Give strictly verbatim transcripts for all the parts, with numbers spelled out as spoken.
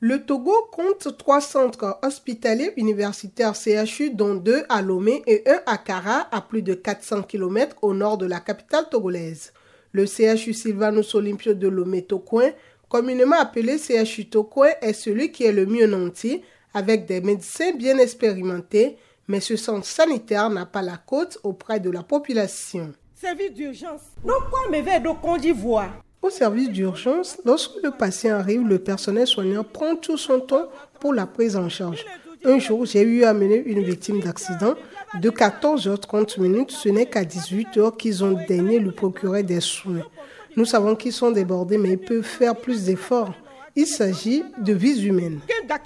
Le Togo compte trois centres hospitaliers universitaires C H U, dont deux à Lomé et un à Kara, à plus de quatre cents kilomètres au nord de la capitale togolaise. Le C H U Sylvanus Olympio de Lomé-Tokoin, communément appelé C H U Tokoin, est celui qui est le mieux nanti, avec des médecins bien expérimentés, mais ce centre sanitaire n'a pas la cote auprès de la population. Service d'urgence. Donc quoi me fait de Côte d'Ivoire? Au service d'urgence, lorsque le patient arrive, le personnel soignant prend tout son temps pour la prise en charge. Un jour, j'ai eu à mener une victime d'accident. De quatorze heures trente, ce n'est qu'à dix-huit heures qu'ils ont daigné lui procurer des soins. Nous savons qu'ils sont débordés, mais ils peuvent faire plus d'efforts. Il s'agit de vies humaines.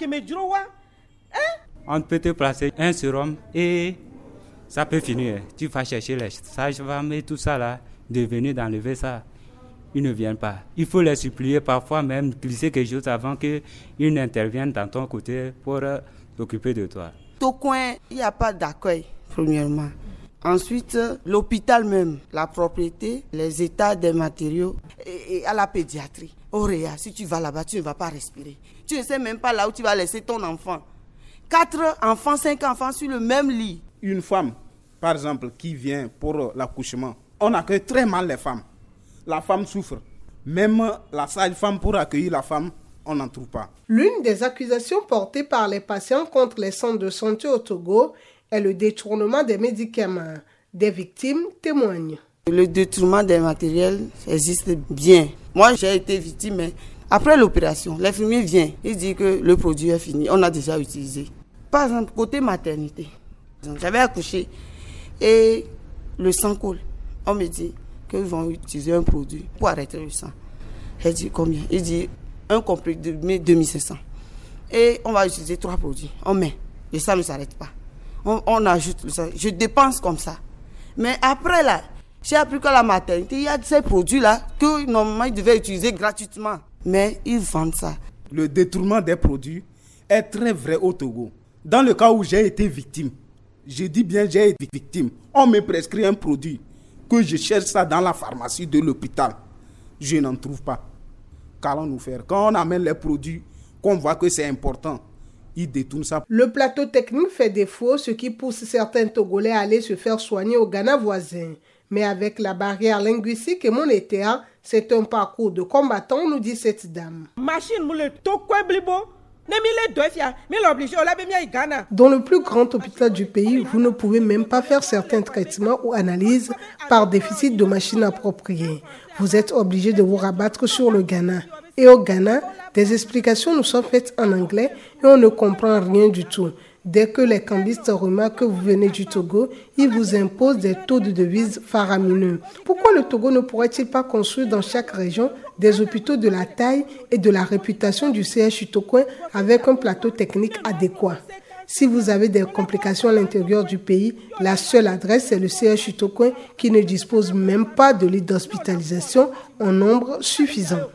On peut te placer un sérum et ça peut finir. Tu vas chercher les sages-femmes et tout ça là, de venir d'enlever ça. Ils ne viennent pas. Il faut les supplier, parfois même glisser quelque chose avant qu'ils n'interviennent dans ton côté pour euh, s'occuper de toi. Au coin, il n'y a pas d'accueil, premièrement. Ensuite, l'hôpital même, la propriété, les états des matériaux et, et à la pédiatrie. Auréa, si tu vas là-bas, tu ne vas pas respirer. Tu ne sais même pas là où tu vas laisser ton enfant. Quatre enfants, cinq enfants sur le même lit. Une femme, par exemple, qui vient pour l'accouchement, on accueille très mal les femmes. La femme souffre. Même la sage-femme pour accueillir la femme, on n'en trouve pas. L'une des accusations portées par les patients contre les centres de santé au Togo est le détournement des médicaments. Des victimes témoignent. Le détournement des matériels existe bien. Moi, j'ai été victime, mais après l'opération, l'infirmier vient et dit que le produit est fini. On a déjà utilisé. Par exemple, côté maternité, j'avais accouché et le sang coule. On me dit qu'ils vont utiliser un produit pour arrêter le sang. J'ai dit combien? Il dit un complet de deux mille cinq cents. Et on va utiliser trois produits. On met. Et ça ne s'arrête pas. On, on ajoute le sang. Je dépense comme ça. Mais après là, j'ai appris qu'à la maternité, il y a ces produits-là que normalement ils devaient utiliser gratuitement. Mais ils vendent ça. Le détournement des produits est très vrai au Togo. Dans le cas où j'ai été victime, je dis bien j'ai été victime, on me prescrit un produit, que je cherche ça dans la pharmacie de l'hôpital. Je n'en trouve pas. Qu'allons-nous faire? Quand on amène les produits, qu'on voit que c'est important, ils détournent ça. Le plateau technique fait défaut, ce qui pousse certains Togolais à aller se faire soigner au Ghana voisin. Mais avec la barrière linguistique et monétaire, c'est un parcours de combattant, nous dit cette dame. Dans le plus grand hôpital du pays, vous ne pouvez même pas faire certains traitements ou analyses par déficit de machines appropriées. Vous êtes obligé de vous rabattre sur le Ghana. Et au Ghana, des explications nous sont faites en anglais et on ne comprend rien du tout. Dès que les cambistes remarquent que vous venez du Togo, ils vous imposent des taux de devises faramineux. Pourquoi le Togo ne pourrait-il pas construire dans chaque région des hôpitaux de la taille et de la réputation du C H U Tokoin avec un plateau technique adéquat? Si vous avez des complications à l'intérieur du pays, la seule adresse est le C H U Tokoin qui ne dispose même pas de lits d'hospitalisation en nombre suffisant.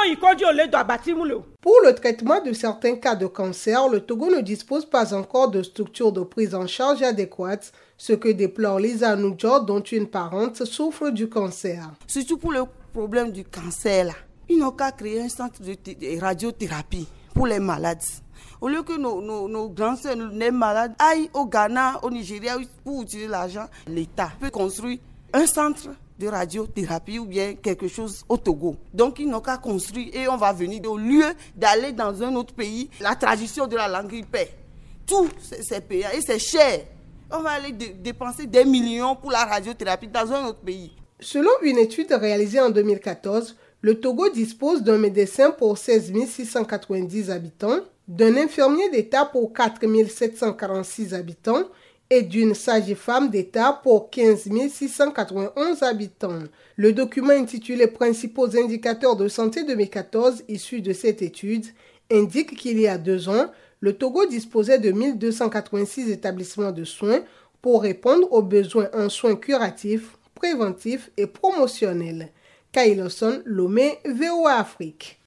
Pour le traitement de certains cas de cancer, le Togo ne dispose pas encore de structures de prise en charge adéquates, ce que déplore Lisa Noudjor, dont une parente souffre du cancer. Surtout pour le problème du cancer, là, ils n'ont qu'à créer un centre de, t- de radiothérapie pour les malades. Au lieu que nos, nos, nos grands-sœurs, les malades, aillent au Ghana, au Nigeria pour utiliser l'argent, l'État peut construire un centre de radiothérapie ou bien quelque chose au Togo. Donc ils n'ont qu'à construire et on va venir au lieu d'aller dans un autre pays. La tradition de la langue, ils paient. Tout c'est payant et c'est cher. On va aller d- dépenser des millions pour la radiothérapie dans un autre pays. Selon une étude réalisée en deux mille quatorze, le Togo dispose d'un médecin pour seize mille six cent quatre-vingt-dix habitants, d'un infirmier d'État pour quatre mille sept cent quarante-six habitants et d'une sage-femme d'État pour quinze mille six cent quatre-vingt-onze habitants. Le document intitulé « Principaux indicateurs de santé deux mille quatorze » issu de cette étude indique qu'il y a deux ans, le Togo disposait de mille deux cent quatre-vingt-six établissements de soins pour répondre aux besoins en soins curatifs, préventifs et promotionnels. Kailoson, Lomé, V O A Afrique.